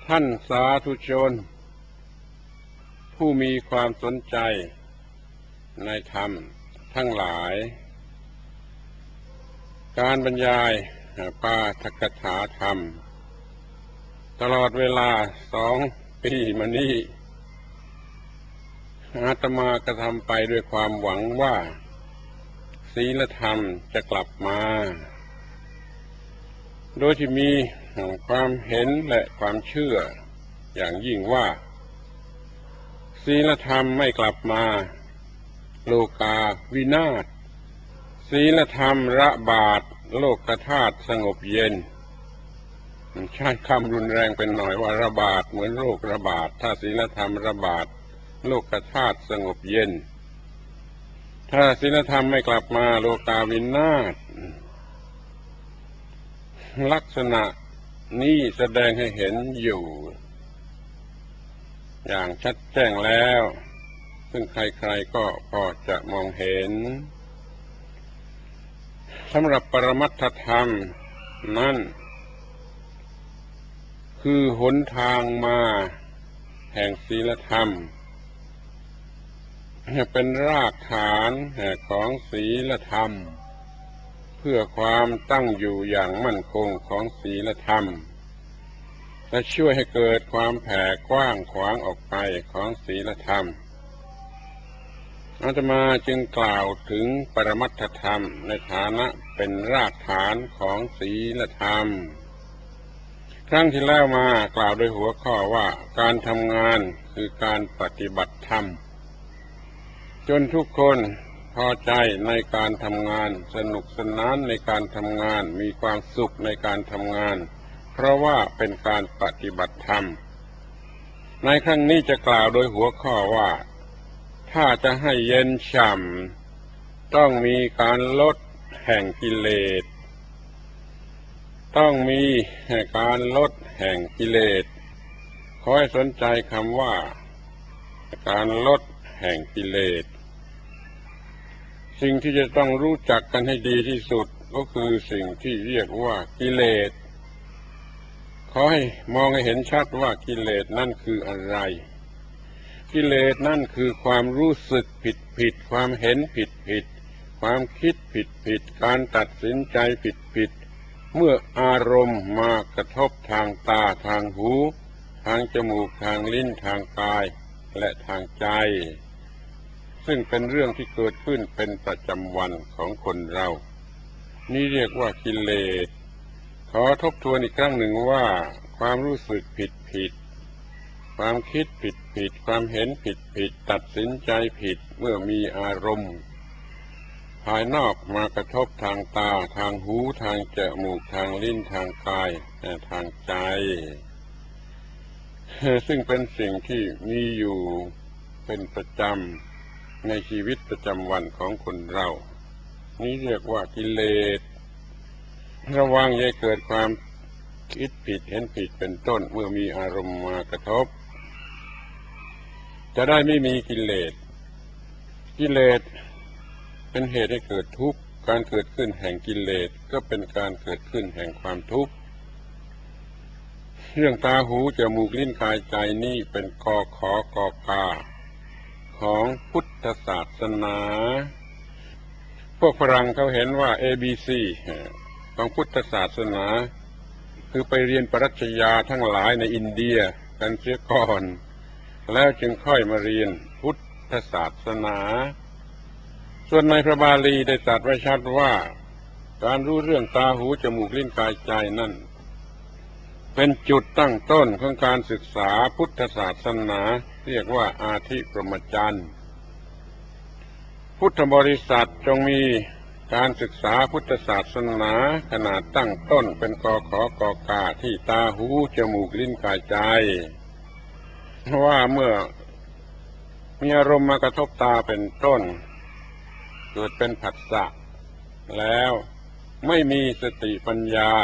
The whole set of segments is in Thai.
ท่านสาธุชนผู้มีความสนใจในธรรมทั้งหลายการบรรยายปาฐกถาธรรมตลอดเวลา2 ปีมานี้อาตมากระทำไปด้วยความหวังว่าศีลธรรมจะกลับมาโดยที่มีความเห็นและความเชื่ออย่างยิ่งว่าศีลธรรมไม่กลับมาโลกาวินาศศีลธรรมระบาดโลกธาตุสงบเย็นใช้คำรุนแรงเป็นหน่อยว่าระบาดเหมือนโรคระบาดถ้าศีลธรรมระบาดโลกธาตุสงบเย็นถ้าศีลธรรมไม่กลับมาโลกาวินาศลักษณะนี้แสดงให้เห็นอยู่อย่างชัดแจ้งแล้วซึ่งใครๆก็พอจะมองเห็นสำหรับปรมัตถธรรมนั้นคือหนทางมาแห่งศีลธรรมเป็นรากฐานของศีลธรรมเพื่อความตั้งอยู่อย่างมั่นคงของศีลธรรมและช่วยให้เกิดความแผ่กว้างขวางออกไปของศีลธรรมอาตมาจึงกล่าวถึงปรมัตถธรรมในฐานะเป็นรากฐานของศีลธรรมครั้งที่แล้วมากล่าวโดยหัวข้อว่าการทำงานคือการปฏิบัติธรรมจนทุกคนพอใจในการทำงานสนุกสนานในการทำงานมีความสุขในการทำงานเพราะว่าเป็นการปฏิบัติธรรมในครั้งนี้จะกล่าวโดยหัวข้อว่าถ้าจะให้เย็นฉ่ำต้องมีการลดแห่งกิเลสต้องมีการลดแห่งกิเลสขอให้สนใจคำว่าการลดแห่งกิเลสสิ่งที่จะต้องรู้จักกันให้ดีที่สุดก็คือสิ่งที่เรียกว่ากิเลสขอให้มองให้เห็นชัดว่ากิเลสนั่นคืออะไรกิเลสนั่นคือความรู้สึกผิดความเห็นผิดความคิดผิดการตัดสินใจผิดเมื่ออารมณ์มากระทบทางตาทางหูทางจมูกทางลิ้นทางกายและทางใจซึ่งเป็นเรื่องที่เกิดขึ้นเป็นประจำวันของคนเรานี่เรียกว่ากิเลสขอทบทวนอีกครั้งหนึ่งว่าความรู้สึกผิดความคิดผิดความเห็นผิดตัดสินใจผิดเมื่อมีอารมณ์ภายนอกมากระทบทางตาทางหูทางจมูกทางลิ้นทางกายและทางใจซึ่งเป็นสิ่งที่มีอยู่เป็นประจำในชีวิตประจำวันของคนเรานี้เรียกว่ากิเลสระวังอย่าเกิดความคิดผิดเห็นผิดเป็นต้นเมื่อมีอารมณ์มากระทบจะได้ไม่มีกิเลสกิเลสเป็นเหตุให้เกิดทุกข์การเกิดขึ้นแห่งกิเลสก็เป็นการเกิดขึ้นแห่งความทุกข์เรื่องตาหูจมูกลิ้นกายใจนี่เป็นกอขอกอกาของพุทธศาสนาพวกฝรั่งเขาเห็นว่า ABC ของพุทธศาสนาคือไปเรียนปรัชญาทั้งหลายในอินเดียกันเสียก่อนแล้วจึงค่อยมาเรียนพุทธศาสนาส่วนในพระบาลีได้ตรัสไว้ชัดว่าการรู้เรื่องตาหูจมูกลิ้นกายใจนั่นเป็นจุดตั้งต้นของการศึกษาพุทธศาสนาเรียกว่าอาธิปรหมจรรย์พุทธบริษัทจงมีการศึกษาพุทธศาสนาขนาดตั้งต้นเป็นกอขอกอกาที่ตาหูจมูกลิ้นกายใจเพราะว่าเมื่อมีอารมณ์มากระทบตาเป็นต้นเกิดเป็นผัสสะแล้วไม่มีสติปัญญา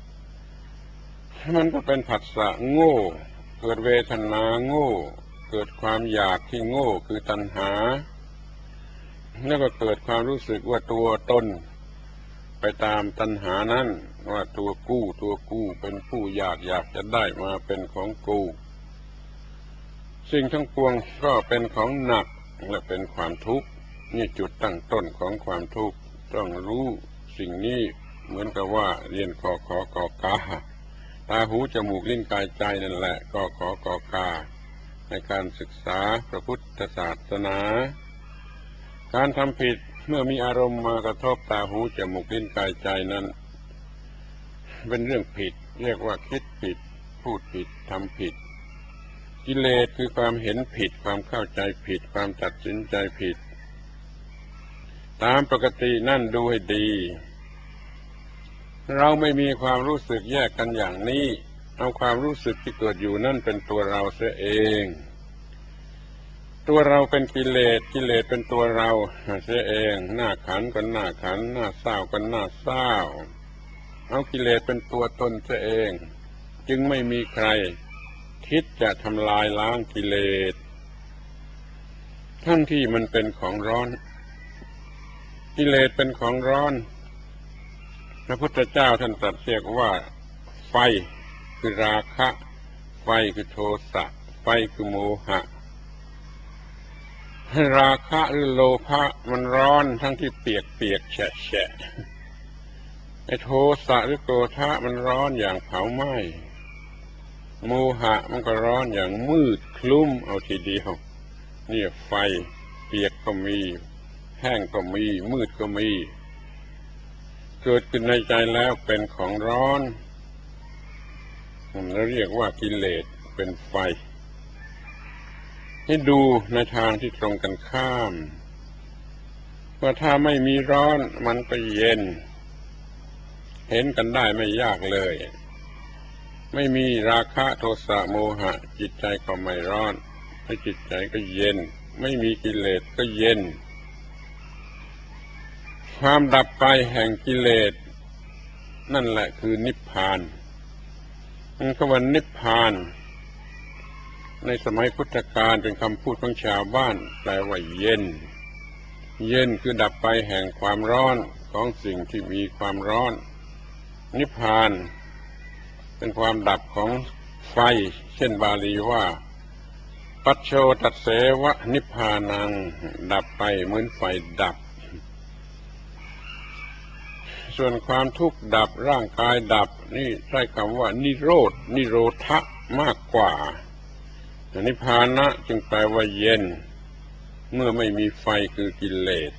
มันก็เป็นผัสสะโง่เกิดเวทนาโง่เกิดความอยากที่โง่คือตัณหาแล้วก็เกิดความรู้สึกว่าตัวตนไปตามตัณหานั้นว่าตัวกู้เป็นผู้อยากจะได้มาเป็นของกูสิ่งทั้งปวงก็เป็นของหนักและเป็นความทุกข์นี่จุดตั้งต้นของความทุกข์ต้องรู้สิ่งนี้เหมือนกับว่าเรียนกขอกกาตาหูจมูกลิ้นกายใจนั่นแหละกขอกกาในการศึกษาพระพุทธศาสนาการทำผิดเมื่อมีอารมณ์มากระทบตาหูจมูกลิ้นกายใจนั้นเป็นเรื่องผิดเรียกว่าคิดผิดพูดผิดทำผิดกิเลสคือความเห็นผิดความเข้าใจผิดความตัดสินใจผิดตามปกตินั่นดูให้ดีเราไม่มีความรู้สึกแยกกันอย่างนี้เอาความรู้สึกที่เกิดอยู่นั่นเป็นตัวเราเสียเองตัวเราเป็นกิเลสกิเลสเป็นตัวเราเสียเองหน้าขันก็หน้าขันหน้าเศร้าก็หน้าเศร้าเอากิเลสเป็นตัวตนเสียเองจึงไม่มีใครคิดจะทำลายล้างกิเลสทั้งที่มันเป็นของร้อนกิเลสเป็นของร้อนพระพุทธเจ้าท่านตรัสเรียกว่าไฟคือราคะไฟคือโทสะไฟคือโมหะราคะหรือโลภะมันร้อนทั้งที่เปียกแฉะไอ้โทสะหรือโกธะมันร้อนอย่างเผาไหม้โมหะมันก็ร้อนอย่างมืดคลุ้มเอาทีเดียวนี่ไฟเปียกก็มีแห้งก็มีมืดก็มีเกิดขึ้นในใจแล้วเป็นของร้อนเราเรียกว่ากิเลสเป็นไฟให้ดูในทางที่ตรงกันข้ามว่าถ้าไม่มีร้อนมันก็เย็นเห็นกันได้ไม่ยากเลยไม่มีราคะโทสะโมหะจิตใจก็ไม่ร้อนให้จิตใจก็เย็นไม่มีกิเลสก็เย็นความดับไปแห่งกิเลสนั่นแหละคือนิพพานคำว่านิพพานในสมัยพุทธกาลเป็นคำพูดของชาวบ้านแปลว่าเย็นเย็นคือดับไปแห่งความร้อนของสิ่งที่มีความร้อนนิพพานเป็นความดับของไฟเช่นบาลีว่าปัจโชตัสเสวะนิพพานังดับไปเหมือนไฟดับส่วนความทุกข์ดับร่างกายดับนี่ใช้คำว่านิโรธนิโรธะมากกว่านิพพานะจึงแปลว่าเย็นเมื่อไม่มีไฟคือกิเลส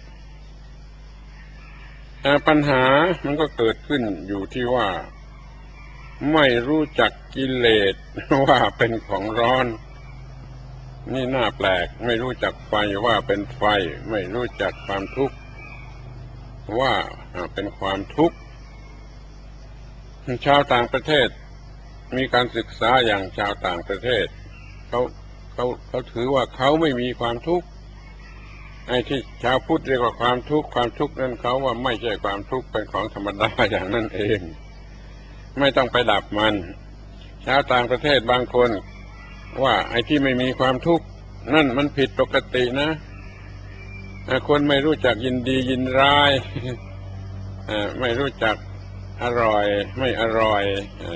แต่ปัญหามันก็เกิดขึ้นอยู่ที่ว่าไม่รู้จักกิเลสว่าเป็นของร้อนนี่น่าแปลกไม่รู้จักไฟว่าเป็นไฟไม่รู้จักความทุกข์ว่าเป็นความทุกข์ชาวต่างประเทศมีการศึกษาอย่างชาวต่างประเทศเขาถือว่าเขาไม่มีความทุกข์ไอ้ที่ชาวพุทธเรียกว่าความทุกข์นั้นเขาว่าไม่ใช่ความทุกข์เป็นของธรรมดาอย่างนั้นเองไม่ต้องไปดับมันชาวต่างประเทศบางคนว่าไอ้ที่ไม่มีความทุกข์นั่นมันผิดปกตินะคนไม่รู้จักยินดียินร้ายไม่รู้จักอร่อยไม่อร่อย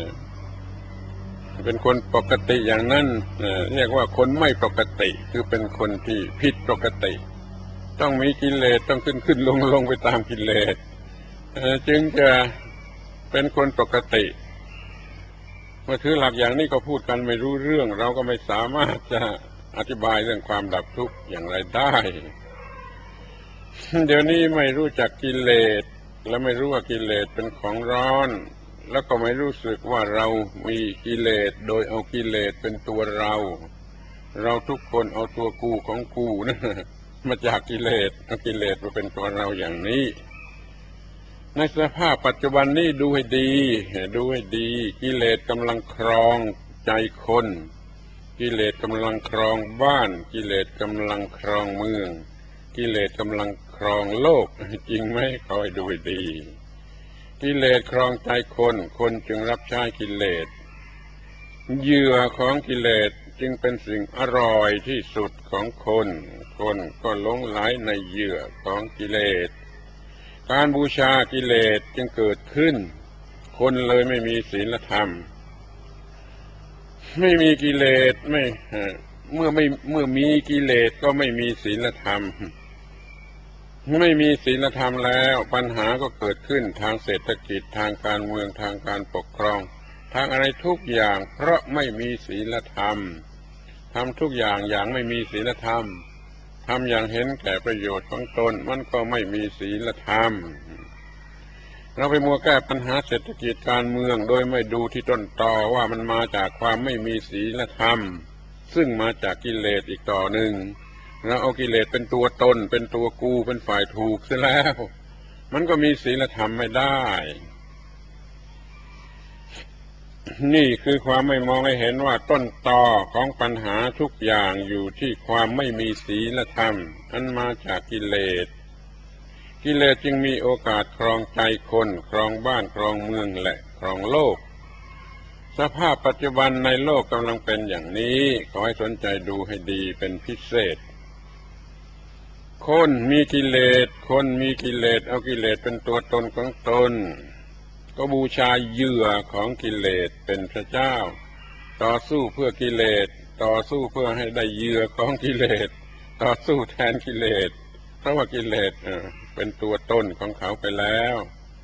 เป็นคนปกติอย่างนั้นเรียกว่าคนไม่ปกติคือเป็นคนที่ผิดปกติต้องมีกิเลสต้องขึ้นลงไปตามกิเลสจึงจะเป็นคนปกติเมื่อถือหลักอย่างนี้ก็พูดกันไม่รู้เรื่องเราก็ไม่สามารถจะอธิบายเรื่องความดับทุกข์อย่างไรได้เดี๋ยวนี้ไม่รู้จักกิเลสและไม่รู้ว่ากิเลสเป็นของร้อนแล้วก็ไม่รู้สึกว่าเรามีกิเลสโดยเอากิเลสเป็นตัวเราทุกคนเอาตัวกูของกูนะมาจากกิเลสเอากิเลสมาเป็นตัวเราอย่างนี้ในสภาพปัจจุบันนี้ดูให้ดีกิเลสกำลังครองใจคนกิเลสกำลังครองบ้านกิเลสกำลังครองเมืองกิเลสกำลังครองโลกจริงไหมคอยดูให้ดีกิเลสครองใจคนจึงรับใช้กิเลสเหยื่อของกิเลสจึงเป็นสิ่งอร่อยที่สุดของคนก็หลงไหลในเหยื่อของกิเลสการบูชากิเลสจึงเกิดขึ้นคนเลยไม่มีศีลธรรมไม่มีกิเลสไม่เมื่อมีกิเลสก็ไม่มีศีลธรรมไม่มีศีลธรรมแล้วปัญหาก็เกิดขึ้นทางเศรษฐกิจทางการเมืองทางการปกครองทางอะไรทุกอย่างเพราะไม่มีศีลธรรมทำทุกอย่างอย่างไม่มีศีลธรรมทำอย่างเห็นแก่ประโยชน์ของตนมันก็ไม่มีศีลธรรมเราไปมัวแก้ปัญหาเศรษฐกิจการเมืองโดยไม่ดูที่ต้นตอว่ามันมาจากความไม่มีศีลธรรมซึ่งมาจากกิเลสอีกต่อหนึ่งเราเอากิเลสเป็นตัวตนเป็นตัวกูเป็นฝ่ายถูกเสียแล้วมันก็มีศีลธรรมไม่ได้นี่คือความไม่มองให้เห็นว่าต้นตอของปัญหาทุกอย่างอยู่ที่ความไม่มีศีลธรรมอันมาจากกิเลสกิเลสจึงมีโอกาสครองใจคนครองบ้านครองเมืองและครองโลกสภาพปัจจุบันในโลกกำลังเป็นอย่างนี้ขอให้สนใจดูให้ดีเป็นพิเศษคนมีกิเลสเอากิเลสเป็นตัวตนของตนก็บูชาเหยื่อของกิเลสเป็นพระเจ้าต่อสู้เพื่อกิเลสต่อสู้เพื่อให้ได้เหยื่อของกิเลสต่อสู้แทนกิเลสเพราะว่ากิเลสเป็นตัวตนของเขาไปแล้ว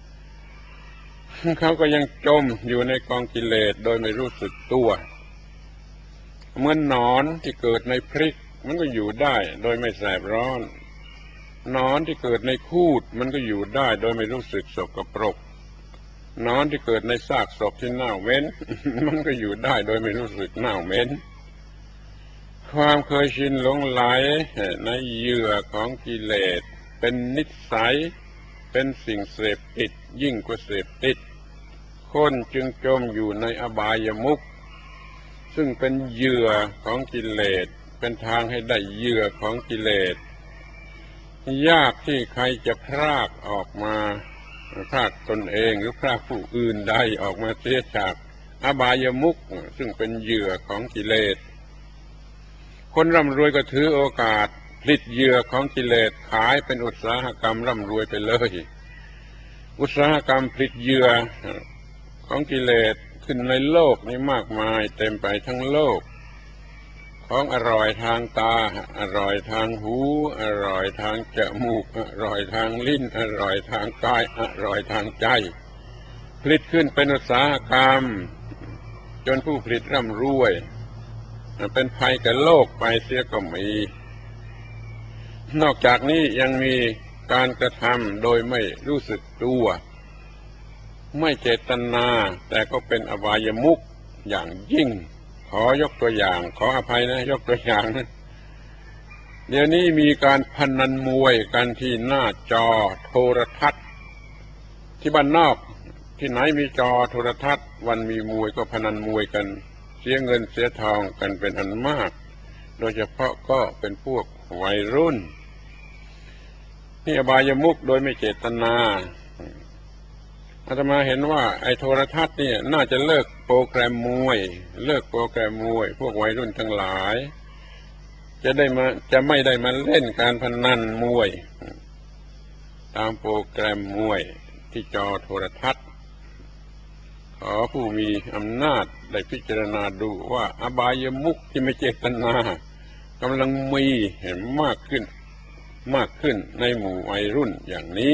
เขาก็ยังจมอยู่ในกองกิเลสโดยไม่รู้สึกตัวเหมือนหนอนที่เกิดในพริกมันก็อยู่ได้โดยไม่แสบร้อนหนอนที่เกิดในคูดมันก็อยู่ได้โดยไม่รู้สึกสกปรกหนอนที่เกิดในซากศพที่เน่าเหม็นมันก็อยู่ได้โดยไม่รู้สึกเน่าเหม็นความเคยชินหลงไหลในเหยื่อของกิเลสเป็นนิสัยเป็นสิ่งเสพติดยิ่งกว่าเสพติดคนจึงจมอยู่ในอบายมุขซึ่งเป็นเหยื่อของกิเลสเป็นทางให้ได้เหยื่อของกิเลสยากที่ใครจะพรากออกมาพรากตนเองหรือพรากผู้อื่นใดออกมาเสียจากอบายมุขซึ่งเป็นเหยื่อของกิเลสคนร่ำรวยก็ถือโอกาสผลิตเหยื่อของกิเลสขายเป็นอุตสาหกรรมร่ำรวยไปเลยอุตสาหกรรมผลิตเหยื่อของกิเลสขึ้นในโลกนี้มากมายเต็มไปทั้งโลกของอร่อยทางตาอร่อยทางหูอร่อยทางจมูกอร่อยทางลิ้นอร่อยทางกายอร่อยทางใจผลิตขึ้นเป็นอุตสาหกรรมจนผู้ผลิตร่ำรวยเป็นภัยแก่โลกไปเสียก็มีนอกจากนี้ยังมีการกระทำโดยไม่รู้สึกตัวไม่เจตนาแต่ก็เป็นอบายมุขอย่างยิ่งขอยกตัวอย่างขออภัยนะยกตัวอย่างนะเดี๋ยวนี้มีการพนันมวยกันที่หน้าจอโทรทัศน์ที่บ้านนอกที่ไหนมีจอโทรทัศน์วันมีมวยก็พนันมวยกันเสียเงินเสียทองกันเป็นอันมากโดยเฉพาะก็เป็นพวกวัยรุ่นนี่อบายมุขโดยไม่เจตนาอาตมาเห็นว่าไอ้โทรทัศน์เนี่ยน่าจะเลิกโปรแกรมมวยพวกวัยรุ่นทั้งหลายจะไม่ได้มาเล่นการพนันมวยตามโปรแกรมมวยที่จอโทรทัศน์ขอผู้มีอำนาจได้พิจารณาดูว่าอบายมุขที่ไม่เจตนากำลังมีมากขึ้นในหมู่วัยรุ่นอย่างนี้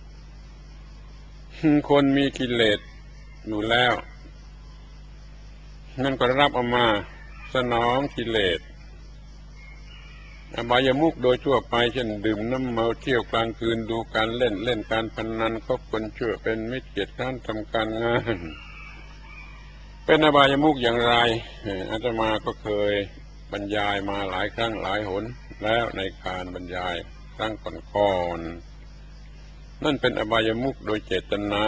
คนมีกิเลสอยู่แล้วนั่นก็รับเอามาสนองกิเลสอบายมุขโดยทั่วไปเช่นดื่มน้ำเมาเที่ยวกลางคืนดูการเล่นการพนันคบคนชั่วเป็นมิตรเกียรติค้านทำการงานเป็นอบายมุขอย่างไรอาตมาก็เคยบรรยายมาหลายครั้งหลายหนแล้วในการบรรยายครั้งก่อนนั่นเป็นอบายมุขโดยเจตนา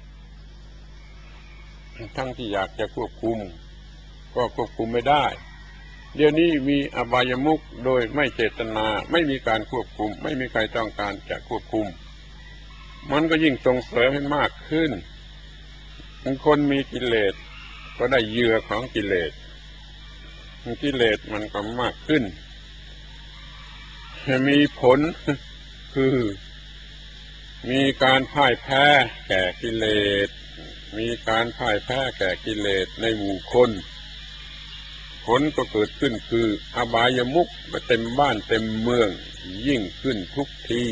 ทั้งที่อยากจะควบคุมก็ควบคุมไม่ได้เดี๋ยวนี้มีอบายมุขโดยไม่เจตนาไม่มีการควบคุมไม่มีใครต้องการจะควบคุมมันก็ยิ่งส่งเสริมให้มากขึ้นคนมีกิเลสก็ได้เหยื่อของกิเลสมันก็มากขึ้นมีผลคือมีการพ่ายแพ้แก่กิเลสมีการพ่ายแพ้แก่กิเลสในหมู่คนผลก็เกิดขึ้นคืออบายมุขก็เต็มบ้านเต็มเมืองยิ่งขึ้นทุกที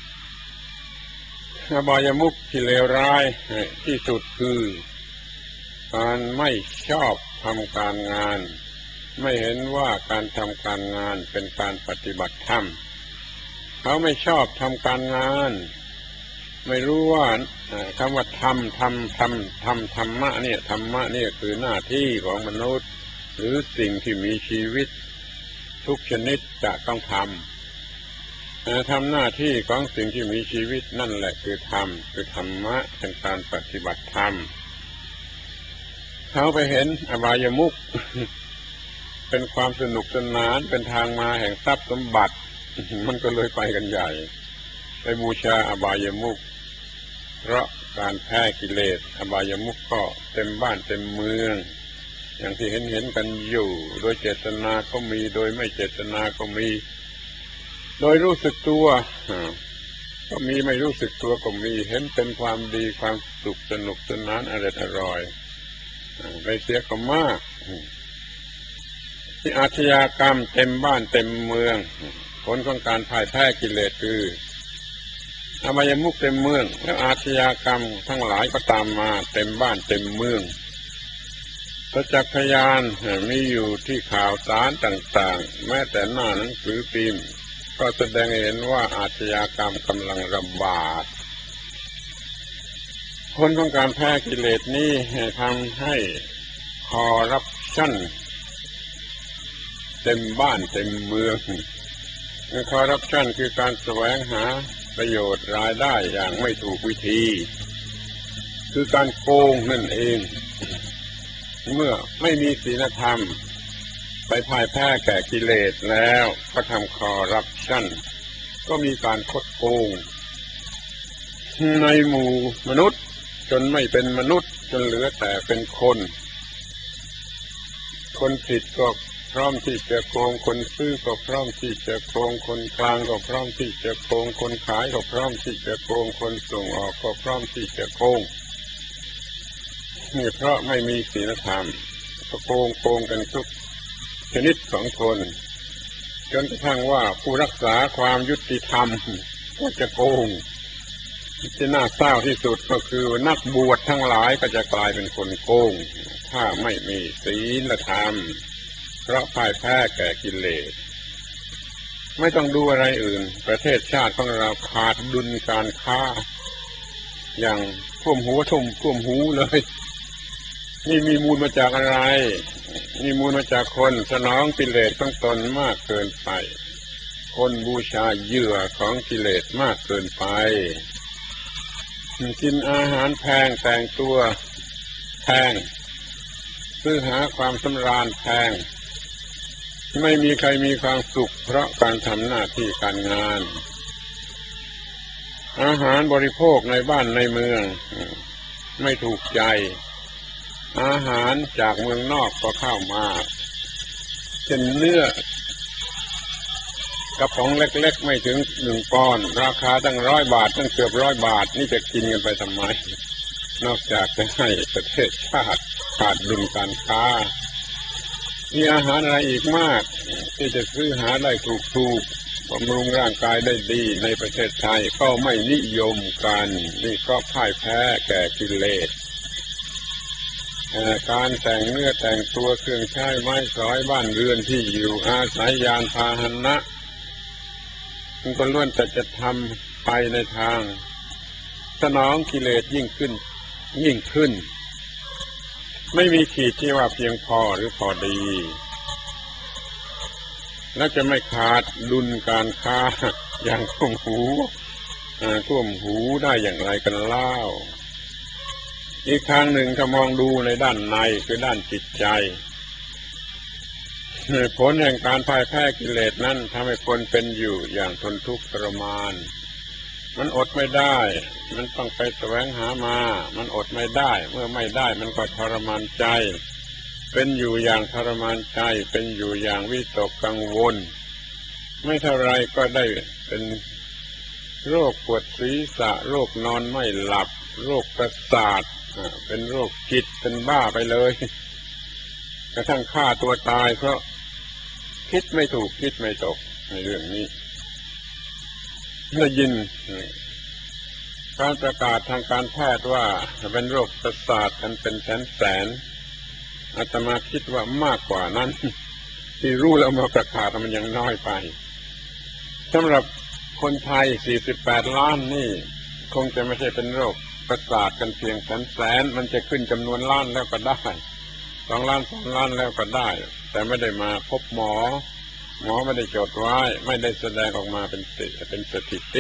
อบายมุขที่เลวร้ายที่สุดคือการไม่ชอบทำการงานไม่เห็นว่าการทำการงานเป็นการปฏิบัติธรรมเขาไม่ชอบทำการงานไม่รู้ว่าคำว่าทำธรรมะเนี่ยธรรมะเนี่ยคือหน้าที่ของมนุษย์หรือสิ่งที่มีชีวิตทุกชนิดจะต้องทำหน้าที่ของสิ่งที่มีชีวิตนั่นแหละคือธรรมคือธรรมะเป็นการปฏิบัติธรรมเขาไปเห็นอบายมุขเป็นความสนุกสนานเป็นทางมาแห่งทรัพย์สมบัติมันก็เลยไปกันใหญ่ไปบูชาอบายมุขเพราะการแพ้กิเลสอบายมุขก็เต็มบ้านเต็มเมืองอย่างที่เห็นกันอยู่โดยเจตนาก็มีโดยไม่เจตนาก็มีโดยรู้สึกตัวก็มีไม่รู้สึกตัวก็มีเห็นเป็นความดีความสุขสนุกสนานอร่อยไปเสียก็มากที่อาชญากรรมเต็มบ้านเต็มเมืองผลของการพ่ายแพ้กิเลสคืออบายมุขเต็มเมืองแล้วอาชญากรรมทั้งหลายก็ตามมาเต็มบ้านเต็มเมืองประจักษ์พยานมีอยู่ที่ข่าวสารต่างๆแม้แต่หน้าหนังสือพิมพ์ก็แสดงให้เห็นว่าอาชญากรรมกำลังระบาดผลของการแพ้กิเลสนี้ทำให้คอร์รัปชันเต็มบ้านเต็มเมืองคอร์รัปชันคือการแสวงหาประโยชน์รายได้อย่างไม่ถูกวิธีคือการโกงนั่นเองเมื่อไม่มีศีลธรรมไปพ่ายแพ้แก่กิเลสแล้วก็ทำคอร์รัปชันก็มีการคดโกงในหมู่มนุษย์จนไม่เป็นมนุษย์จนเหลือแต่เป็นคนผิดก็พร้อมที่จะโกงคนซื้อก็พร้อมที่จะโกงคนกลางก็พร้อมที่จะโกงคนขายก็พร้อมที่จะโกงคนส่งออกก็พร้อมที่จะโกงนี่เพราะไม่มีศีลธรรมก็โกงกันทุกชนิดของคนจนกระทั่งว่าผู้รักษาความยุติธรรมก็จะโกงที่น่าเศร้าที่สุดก็คือนักบวชทั้งหลายก็จะกลายเป็นคนโกงถ้าไม่มีศีลธรรมเพราะพ่ายแพ้แก่กิเลสไม่ต้องดูอะไรอื่นประเทศชาติของเราขาดดุลการค้าอย่างท่วมหูเลยนี่มีมูลมาจากอะไรมีมูลมาจากคนสนองกิเลสของตนมากเกินไปคนบูชาเหยื่อของกิเลสมากเกินไปกินอาหารแพงแต่งตัวแพงซื้อหาความสำราญแพงไม่มีใครมีความสุขเพราะการทำหน้าที่การงานอาหารบริโภคในบ้านในเมืองไม่ถูกใจอาหารจากเมืองนอกก็เข้ามาเช่นเนื้อกระป๋องเล็กๆไม่ถึง1 ปอนด์ราคาตั้ง100 บาทตั้งเกือบ100 บาทนี่จะกินกันไปทำไมนอกจากจะให้ประเทศชาติขาดดุลการค้ามีอาหารอะไรอีกมากที่จะซื้อหาได้ถูกบำรุงร่างกายได้ดีในประเทศไทยก็ไม่นิยมกันนี่ก็พ่ายแพ้แก่กิเลสการแต่งเนื้อแต่งตัวเครื่องใช้ไม้สอยบ้านเรือนที่อยู่อาศัยยานพาหนะมันก็ล้วนแต่จะทำไปในทางสนองกิเลสยิ่งขึ้นไม่มีขีดที่ว่าเพียงพอหรือพอดีและจะไม่ขาดดุลการค้าอย่างท่วมหูได้อย่างไรกันเล่าอีกทางหนึ่งถ้ามองดูในด้านในคือด้านจิตใจผลแห่งการพ่ายแพ้กิเลสนั้นทำให้คนเป็นอยู่อย่างทนทุกข์ทรมานมันอดไม่ได้มันต้องไปแสวงหามามันอดไม่ได้เมื่อไม่ได้มันก็ทรมานใจเป็นอยู่อย่างทรมานใจเป็นอยู่อย่างวิตกกังวลไม่เท่าไรก็ได้เป็นโรคปวดศีรษะโรคนอนไม่หลับโรคประสาทเป็นโรคจิตเป็นบ้าไปเลยกระทั่งฆ่าตัวตายเพราะคิดไม่ถูกคิดไม่ตกในเรื่องนี้ได้ยินการประกาศทางการแพทย์ว่าเป็นโรคประสาทกันเป็นแสนอาตมาคิดว่ามากกว่านั้นที่รู้แล้วมาประกาศมันยังน้อยไปสำหรับคนไทย48 ล้านนี่คงจะไม่ใช่เป็นโรคประสาทกันเพียงแสนมันจะขึ้นจำนวนล้านแล้วก็ได้2 ล้าน3 ล้านแล้วก็ได้แต่ไม่ได้มาพบหมอไม่ได้จดไว้ไม่ได้แสดงออกมาเป็นสถิติ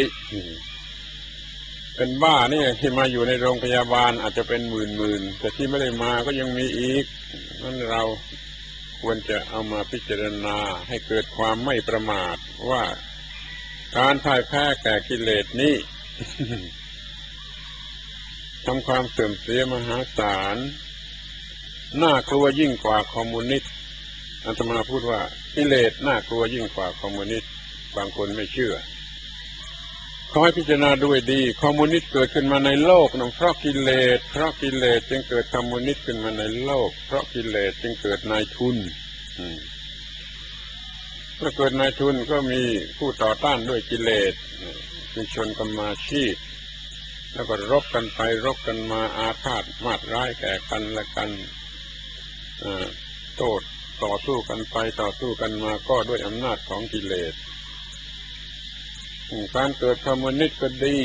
เป็นบ้านี่ที่มาอยู่ในโรงพยาบาลอาจจะเป็นหมื่นแต่ที่ไม่ได้มาก็ยังมีอีกนั้นเราควรจะเอามาพิจารณาให้เกิดความไม่ประมาทว่าการพ่ายแพ้แก่กิเลสนี้ ทำความเสื่อมเสียมหาศาลน่ากลัวยิ่งกว่าคอมมิวนิสต์อาตมาพูดว่ากิเลสน่ากลัวยิ่งกว่าคอมมิวนิสต์บางคนไม่เชื่อขอให้พิจารณาด้วยดีคอมมิวนิสต์เกิดขึ้นมาในโลกเพราะกิเลสจึงเกิดคอมมิวนิสต์ขึ้นมาในโลกเพราะกิเลสจึงเกิดนายทุนเมื่อเกิดนายทุนก็มีผู้ต่อต้านด้วยกิเลสมีชนกรรมาชีพแล้วก็รบกันไปรบกันมาอาฆาตมาดร้ายแก่กันและกันโต้ต่อสู้กันไปต่อสู้กันมาก็ด้วยอำนาจของกิเลสการเกิดคอมมิวนิสต์ก็ดี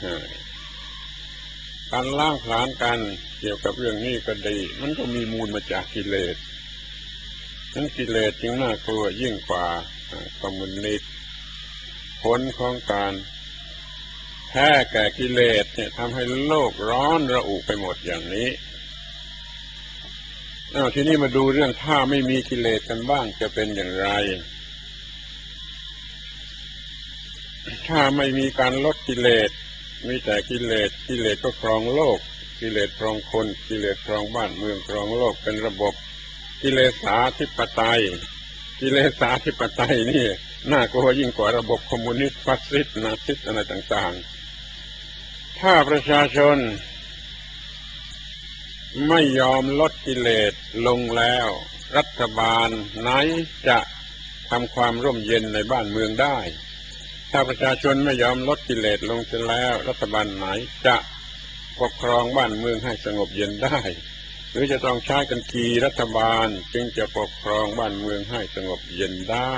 การล้างผลาญกันเกี่ยวกับเรื่องนี้ก็ดีมันก็มีมูลมาจากกิเลสนั้นกิเลสจึงน่ากลัวยิ่งกว่าคอมมิวนิสต์ผลของการแพ้แก่กิเลสเนี่ยทำให้โลกร้อนระอุไปหมดอย่างนี้ทีนี้มาดูเรื่องถ้าไม่มีกิเลสกันบ้างจะเป็นอย่างไรถ้าไม่มีการลดกิเลสมีแต่กิเลสก็ครองโลกกิเลสครองคนกิเลสครองบ้านเมืองครองโลกเป็นระบบกิเลสาธิปไตยนี่น่ากลัวยิ่งกว่าระบบคอมมิวนิสต์ฟาสซิสต์นาซิสต์อะไรต่างๆถ้าประชาชนไม่ยอมลดกิเลสลงแล้วรัฐบาลไหนจะทำความร่มเย็นในบ้านเมืองได้ถ้าประชาชนไม่ยอมลดกิเลสลงเสียแล้วรัฐบาลไหนจะปกครองบ้านเมืองให้สงบเย็นได้หรือจะต้องใช้กันกี่รัฐบาลจึงจะปกครองบ้านเมืองให้สงบเย็นได้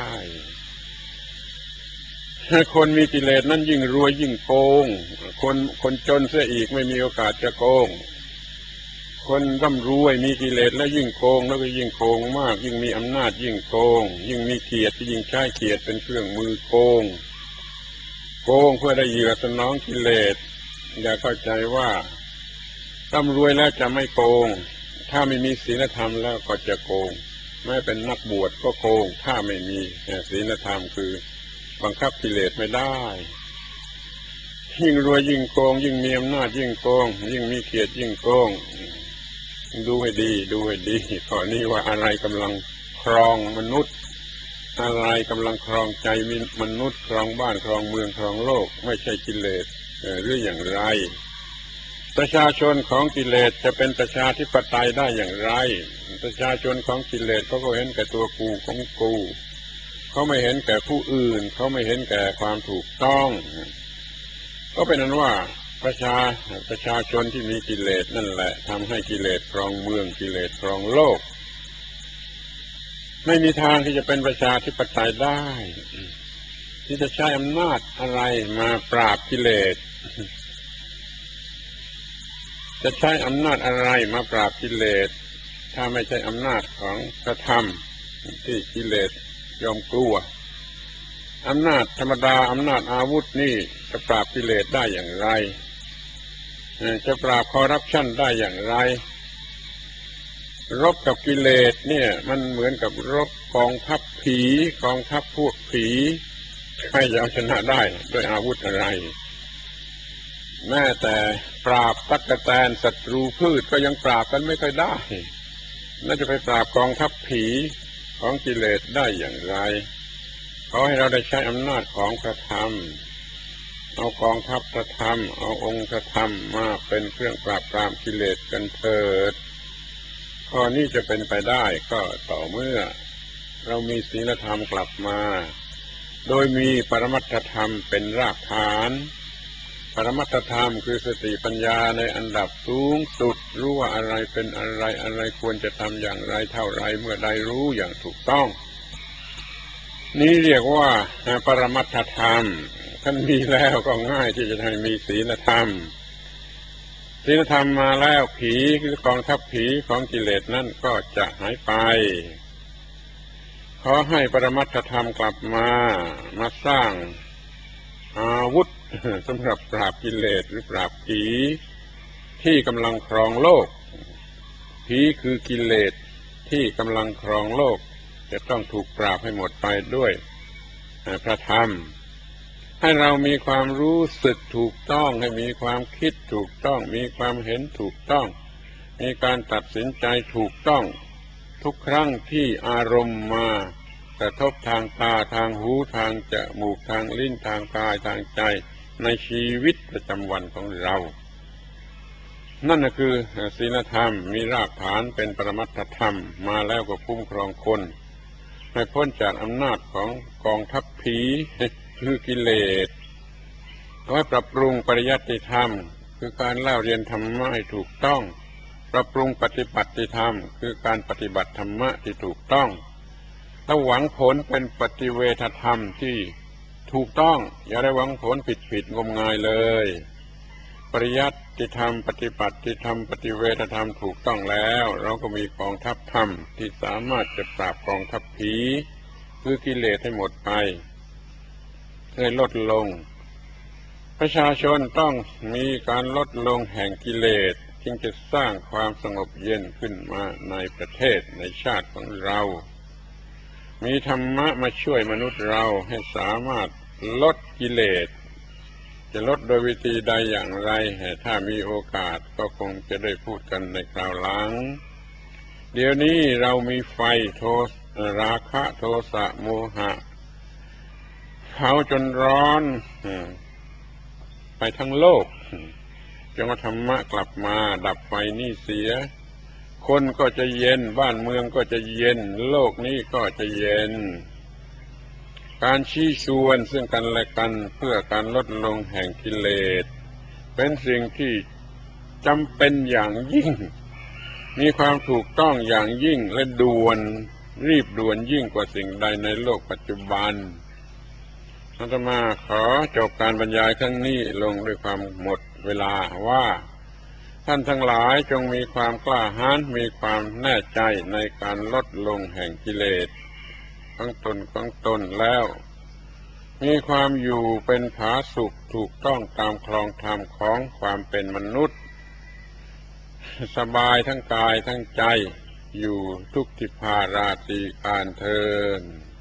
คนมีกิเลสนั้นยิ่งรวยยิ่งโกงคนจนเสียอีกไม่มีโอกาสจะโกงคนร่ำรวยมีกิเลสแล้วยิ่งโกงแล้วก็ยิ่งโกงมากยิ่งมีอำนาจยิ่งโกงยิ่งมีเกียรติยิ่งใช้เกียรติเป็นเครื่องมือโกงเพื่อได้เหยื่อสนองกิเลสอย่าเข้าใจว่าร่ำรวยแล้วจะไม่โกงถ้าไม่มีศีลธรรมแล้วก็จะโกงแม้เป็นนักบวชก็โกงถ้าไม่มีศีลธรรมคือบังคับกิเลสไม่ได้ยิ่งรวยยิ่งโกงยิ่งมีอำนาจยิ่งโกงยิ่งมีเกียรติยิ่งโกงดูให้ดีข้อนี้ว่าอะไรกำลังครองมนุษย์อะไรกำลังครองใจมนุษย์ครองบ้านครองเมืองครองโลกไม่ใช่กิเลสหรืออย่างไรประชาชนของกิเลสจะเป็นประชาธิปไตยได้อย่างไรประชาชนของกิเลสเขาก็เห็นแก่ตัวกูของกูเขาไม่เห็นแก่ผู้อื่นเขาไม่เห็นแก่ความถูกต้องก็เป็นนั้นว่าประชาชนที่มีกิเลสนั่นแหละทำให้กิเลสครองเมืองกิเลสครองโลกไม่มีทางที่จะเป็นประชาธิปไตยได้ที่จะใช้อำนาจอะไรมาปราบกิเลสจะใช้อำนาจอะไรมาปราบกิเลสถ้าไม่ใช่อำนาจของพระธรรมที่กิเลสยอมกลัวอำนาจธรรมดาอำนาจอาวุธนี่จะปราบกิเลสได้อย่างไรจะปราบคอร์รัปชันได้อย่างไรรบกับกิเลสเนี่ยมันเหมือนกับรบกองทัพผีกองทัพพวกผีใครจะเอาชนะได้ด้วยอาวุธอะไรแม้แต่ปราบตั๊กแตนศัตรูพืชก็ยังปราบกันไม่ค่อยได้น่าจะไปปราบกองทัพผีของกิเลสได้อย่างไรขอให้เราได้ใช้อำนาจของพระธรรมเอากองทัพพระธรรมเอาองค์พระธรรมมาเป็นเครื่องปราบปรามกิเลสกันเถิดข้อนี้จะเป็นไปได้ก็ต่อเมื่อเรามีศีลธรรมกลับมาโดยมีปรมัตถธรรมเป็นรากฐานปรมัตถธรรมคือสติปัญญาในอันดับสูงสุดรู้ว่าอะไรเป็นอะไรอะไรควรจะทำอย่างไรเท่าไรเมื่อใดรู้อย่างถูกต้องนี้เรียกว่าปรมัตถธรรมท่านมีแล้วก็ง่ายที่จะให้มีศีลธรรมศีลธรรมมาแล้วผีคือกองทัพผีของกิเลสนั่นก็จะหายไปขอให้ปรมัตถธรรมกลับมาสร้างอาวุธสำหรับปราบกิเลสหรือปราบผีที่กำลังครองโลกผีคือกิเลสที่กำลังครองโลกจะต้องถูกปราบให้หมดไปด้วยพระธรรมให้เรามีความรู้สึกถูกต้องให้มีความคิดถูกต้องมีความเห็นถูกต้องมีการตัดสินใจถูกต้องทุกครั้งที่อารมณ์มากระทบทางตาทางหูทางจมูกทางลิ้นทางกายทางใจในชีวิตประจำวันของเรานั่นก็คือศีลธรรมมีรากฐานเป็นปรมัตถธรรมมาแล้วก็คุ้มครองคนให้พ้นจากอำนาจของกองทัพผีคือกิเลสขอให้ปรับปรุงปริยัติธรรมคือการเล่าเรียนธรรมะให้ถูกต้องปรับปรุงปฏิบัติธรรมคือการปฏิบัติธรรมะที่ถูกต้องถ้าหวังผลเป็นปฏิเวทธรรมที่ถูกต้องอย่าได้หวังผลผิดงมงายเลยปริยัติธรรมปฏิบัติธรรมปฏิเวทธรรมถูกต้องแล้วเราก็มีกองทัพธรรมที่สามารถจะปราบกองทัพผีคือกิเลสให้หมดไปให้ลดลงประชาชนต้องมีการลดลงแห่งกิเลสจึงจะสร้างความสงบเย็นขึ้นมาในประเทศในชาติของเรามีธรรมะมาช่วยมนุษย์เราให้สามารถลดกิเลสจะลดโดยวิธีใดอย่างไรถ้ามีโอกาสก็คงจะได้พูดกันในคราวหลังเดี๋ยวนี้เรามีไฟราคะโทสะโมหะเผาจนร้อนไปทั้งโลกจงเอาธรรมะกลับมาดับไฟนี่เสียคนก็จะเย็นบ้านเมืองก็จะเย็นโลกนี้ก็จะเย็นการชี้ชวนซึ่งกันและกันเพื่อการลดลงแห่งกิเลสเป็นสิ่งที่จำเป็นอย่างยิ่งมีความถูกต้องอย่างยิ่งและด่วนรีบด่วนยิ่งกว่าสิ่งใดในโลกปัจจุบันอาตมาขอจบการบรรยายครั้งนี้ลงด้วยความหมดเวลาว่าท่านทั้งหลายจงมีความกล้าหาญมีความแน่ใจในการลดลงแห่งกิเลสของตนแล้วมีความอยู่เป็นผาสุกถูกต้องตามครองธรรมของความเป็นมนุษย์สบายทั้งกายทั้งใจอยู่ทุกทิพาราตรีการเทิน